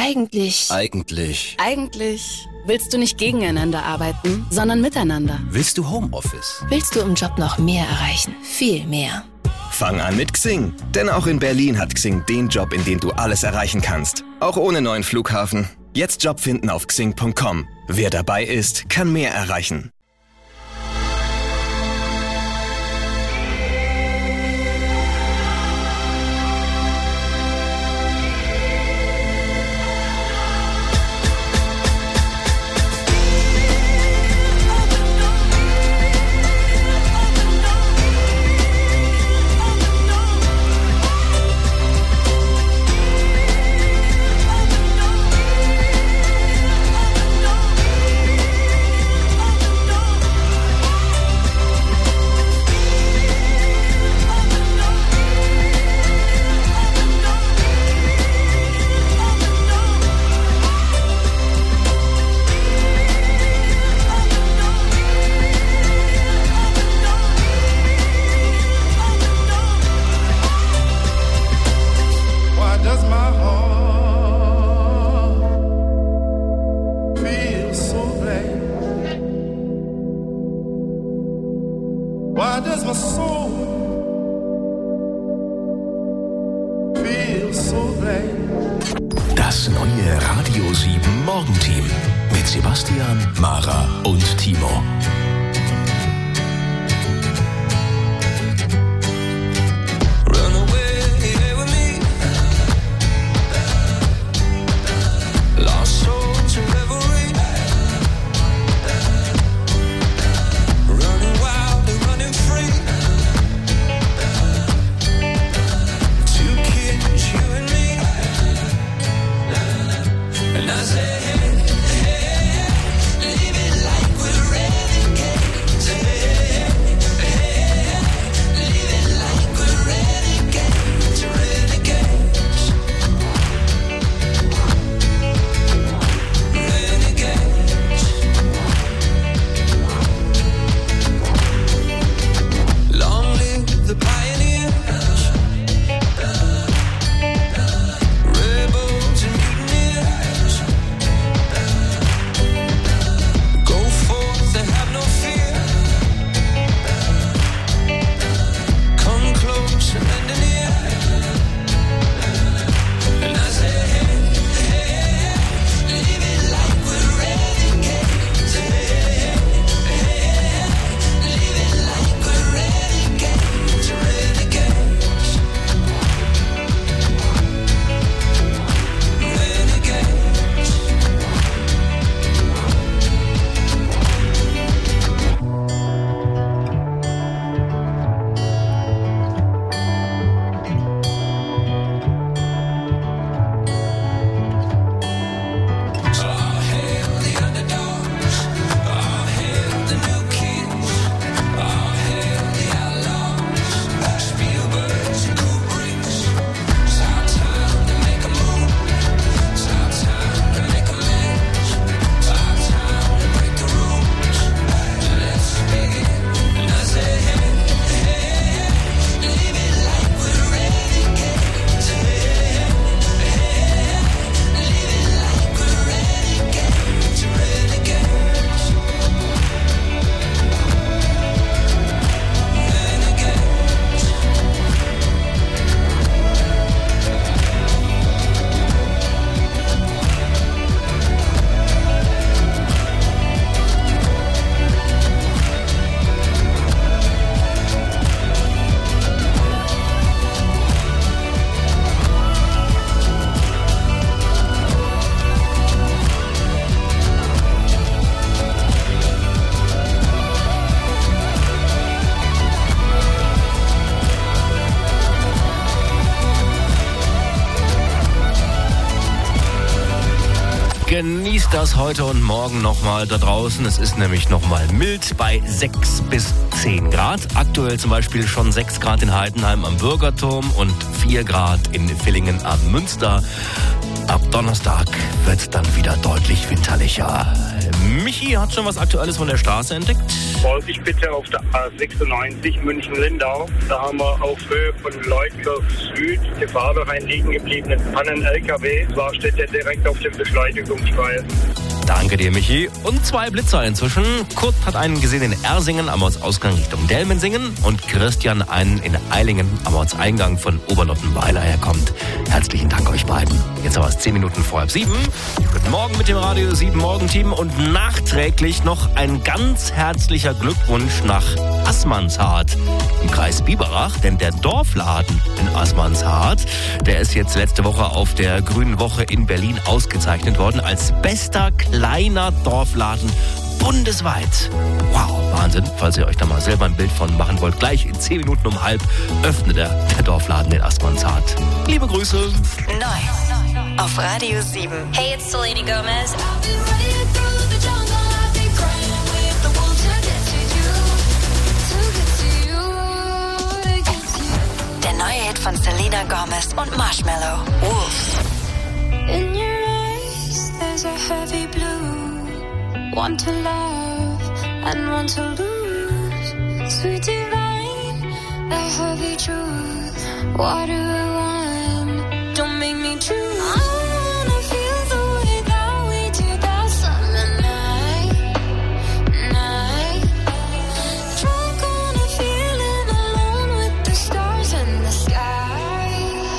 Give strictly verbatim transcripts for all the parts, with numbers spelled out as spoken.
Eigentlich... Eigentlich... Eigentlich willst du nicht gegeneinander arbeiten, sondern miteinander. Willst du Homeoffice? Willst du im Job noch mehr erreichen? Viel mehr. Fang an mit Xing. Denn auch in Berlin hat Xing den Job, in dem du alles erreichen kannst. Auch ohne neuen Flughafen. Jetzt Job finden auf xing punkt com. Wer dabei ist, kann mehr erreichen. Das neue Radio sieben Morgenteam mit Sebastian, Mara und Timo. Genießt das heute und morgen nochmal da draußen. Es ist nämlich nochmal mild bei sechs bis zehn Grad. Aktuell zum Beispiel schon sechs Grad in Heidenheim am Bürgerturm und vier Grad in Villingen am Münster. Ab Donnerstag wird es dann wieder deutlich winterlicher. Michi hat schon was Aktuelles von der Straße entdeckt. Vorsicht bitte auf der A sechsundneunzig München-Lindau. Da haben wir auf Höhe von Leutkirch Süd Gefahr durch einen liegen gebliebenen Pannen-L K W. Zwar steht der direkt auf dem Beschleunigungsstreifen. Danke dir, Michi. Und zwei Blitzer inzwischen. Kurt hat einen gesehen in Ersingen am Ortsausgang Richtung Delmensingen und Christian einen in Eilingen am Ortseingang von Oberlottenweiler herkommt. Herzlichen Dank euch beiden. Jetzt aber es zehn Minuten vor halb sieben. Guten Morgen mit dem Radio sieben Morgenteam und nachträglich noch ein ganz herzlicher Glückwunsch nach Assmannshardt im Kreis Biberach, denn der Dorfladen in Assmannshardt, der ist jetzt letzte Woche auf der Grünen Woche in Berlin ausgezeichnet worden als bester kleiner Dorfladen bundesweit. Wow, Wahnsinn. Falls ihr euch da mal selber ein Bild von machen wollt, gleich in zehn Minuten um halb öffnet der, der Dorfladen in Assmannshardt. Liebe Grüße. Neu auf Radio sieben. Hey, it's Selena Gomez. Der neue Hit von Selena Gomez und Marshmello. Wolf. In your eyes, there's a heavy blue. Want to love and want to lose. Sweet divine, the heavy truth. What do I want? Don't make me choose. I wanna feel the way that we do that summer night, night. Drunk on a feeling alone with the stars in the sky.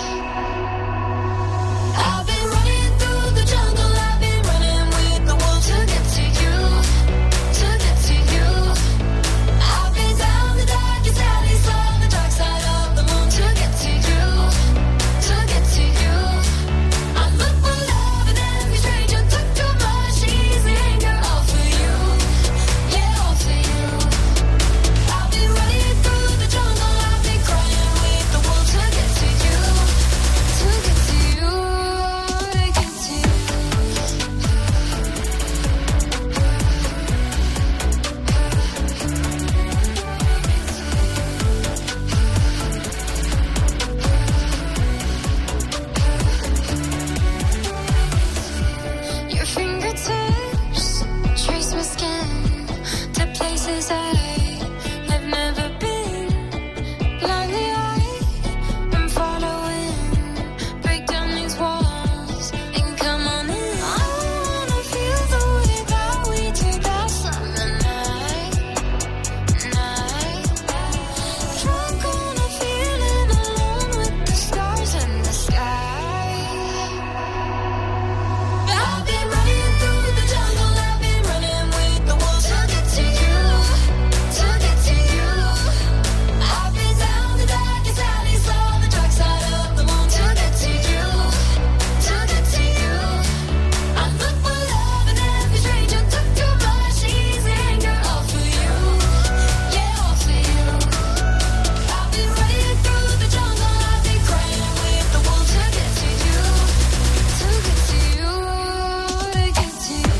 I've been running through the jungle, I've been running with the wolves to get to you, to get to you. I've been down the darkest alleys, on the dark side of the moon to get to you, to get to you. I'm looking for love and every stranger took too much easy anger, all for you, yeah, all for you. I've been running through the jungle, I've been crying with the wolves to get to you, to get to you, to get to you. Your fingertips trace my skin to places I have never been. Blindly eyed, I'm following. Break down these walls and come on in. I wanna feel the way that we do that summer night, night. Drunk on a feeling alone with the stars in the sky. I've been running through the jungle, I've been running with the wolves to get to you, to get to you. I've been down the darkest alleys, on the dark side of the moon to get to you, to get to you. I'm looking for love and every stranger took too much easy anger, all for you, yeah, all for you. I've been running through the jungle, I've been crying with the wolves to get to you, to get to you, to get to you.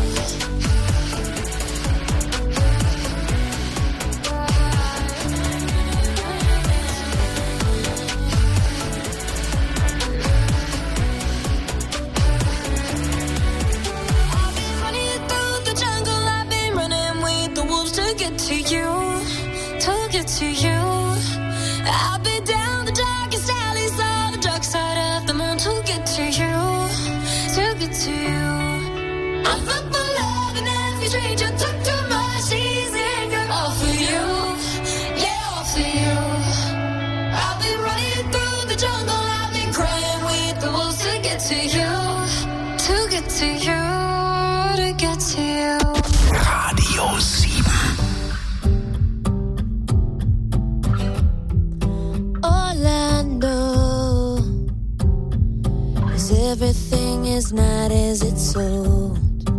I've been running through the jungle, I've been running with the wolves to get to you, to get to you. I've been down the darkest alleys, on the dark side of the moon to get to you, to get to you. I'm looking for love and every stranger took too much easy anger, all for you, yeah, all for you. I've been running through the jungle, I've been crying with the wolves to get to you, to get to you, to get to you. Radio sieben. All I know is everything is not as it's sold.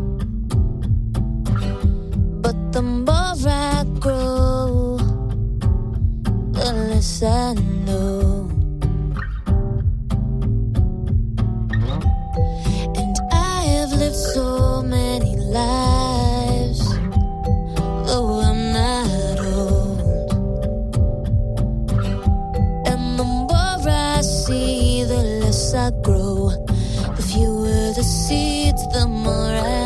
But the more I grow, the less I know. And I have lived so many lives, though I'm not old. And the more I see, the less I grow. The fewer the seeds, the more I